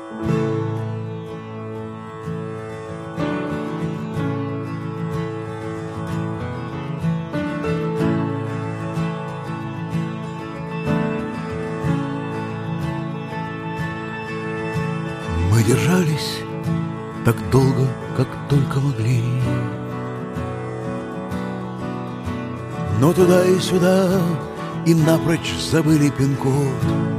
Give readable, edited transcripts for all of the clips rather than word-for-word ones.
Мы держались так долго, как только могли, но туда и сюда и напрочь забыли пин-код.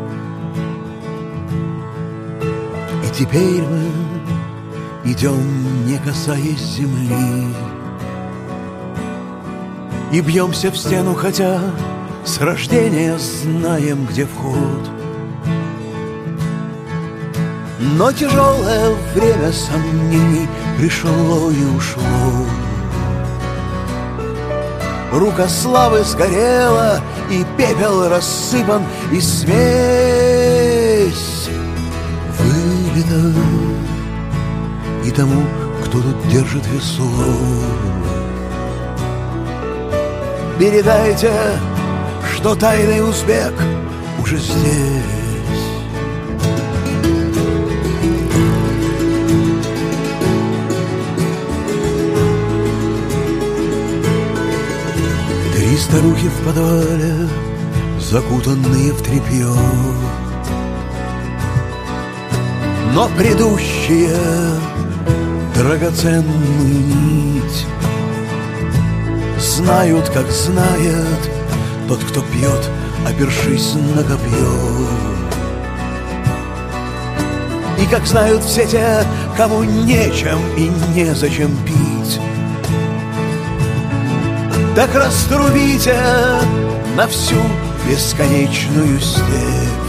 И теперь мы идем, не касаясь земли, и бьемся в стену, хотя с рождения знаем, где вход. Но тяжелое время сомнений пришло и ушло. Рука славы сгорела, и пепел рассыпан, и смесь вылета. И тому, кто тут держит весов, передайте, что тайный узбек уже здесь. 3 старухи в подвале, закутанные в тряпье, но предыдущие драгоценную нить знают, как знает тот, кто пьет, опершись на копье. И как знают все те, кому нечем и незачем пить, так раструбите на всю бесконечную степь.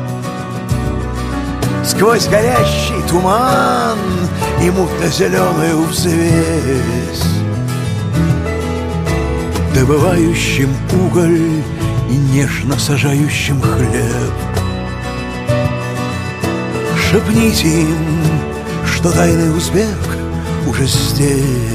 Сквозь горящий туман и мутно-зеленую взвесь, добывающим уголь и нежно сажающим хлеб. Шепните им, что тайный узбек уже здесь.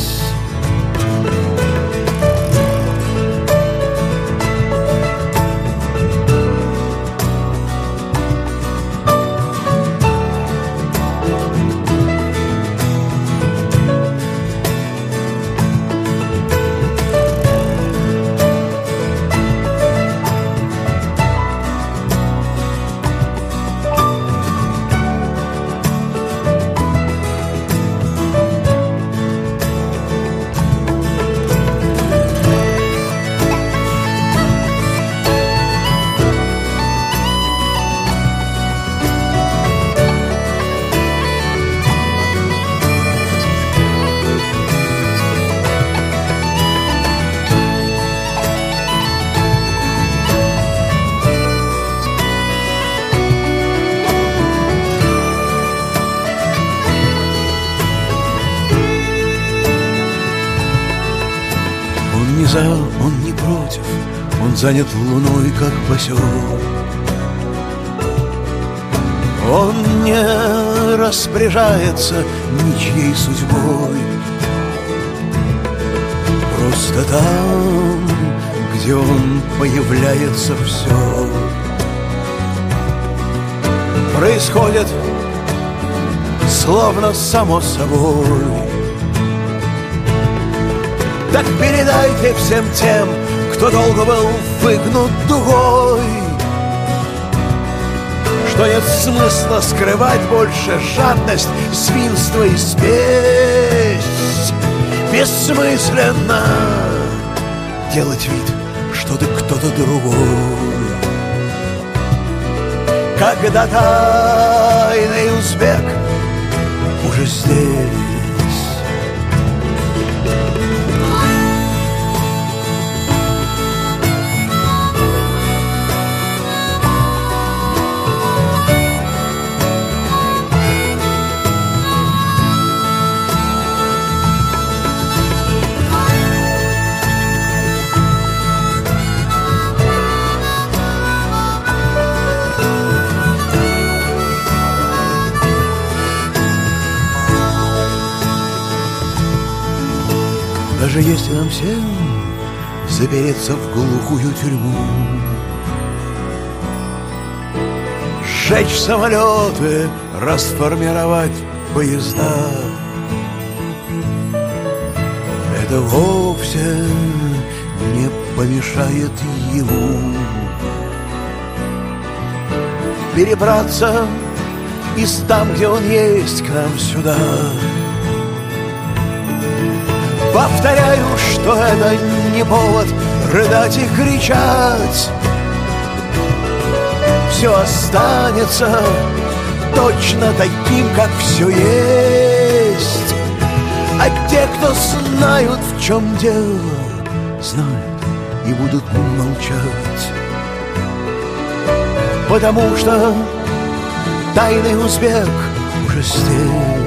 Он не против, он занят луной, как босёк. Он не распоряжается ничьей судьбой. Просто там, где он появляется, все происходит словно само собой. Так передайте всем тем, кто долго был выгнут дугой, что нет смысла скрывать больше жадность, свинство и спесь. Бессмысленно делать вид, что ты кто-то другой, когда тайный узбек уже здесь. Даже если нам всем запереться в глухую тюрьму, сжечь самолеты, расформировать поезда. Это вовсе не помешает ему перебраться из там, где он есть, к нам сюда. Повторяю, что это не повод рыдать и кричать. Все останется точно таким, как все есть. А те, кто знают, в чем дело, знают и будут молчать. Потому что тайный узбек уже здесь.